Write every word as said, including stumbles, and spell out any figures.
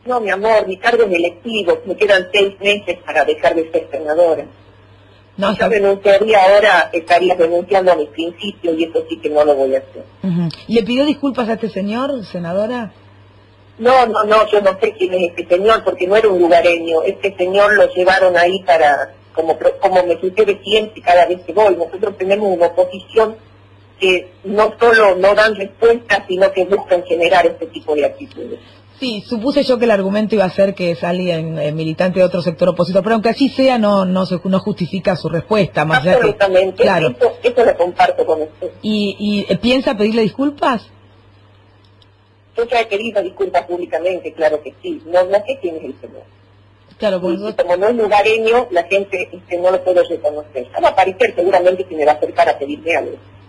No, mi amor, mi cargo es electivo, me quedan seis meses para dejar de ser senadora. No, si está... yo renunciaría ahora, estaría renunciando a mis principios y eso sí que no lo voy a hacer. Uh-huh. ¿Le pidió disculpas a este señor, senadora? No, no, no, yo no sé quién es este señor porque no era un lugareño. Este señor lo llevaron ahí para, como, como me sucede siempre cada vez que voy. Nosotros tenemos una oposición que no solo no dan respuestas, sino que buscan generar este tipo de actitudes. Sí, supuse yo que el argumento iba a ser que es alguien eh, militante de otro sector opositor, pero aunque así sea, no no, se, no justifica su respuesta. Más Absolutamente, que, claro. eso, eso lo comparto con usted. ¿Y, y piensa pedirle disculpas? Yo ya he pedido disculpas públicamente, claro que sí. No, no sé quién es el señor. Claro, y, y como no es lugareño, la gente este, no lo puede reconocer. Va a aparecer seguramente que me va a acercar a pedirme algo.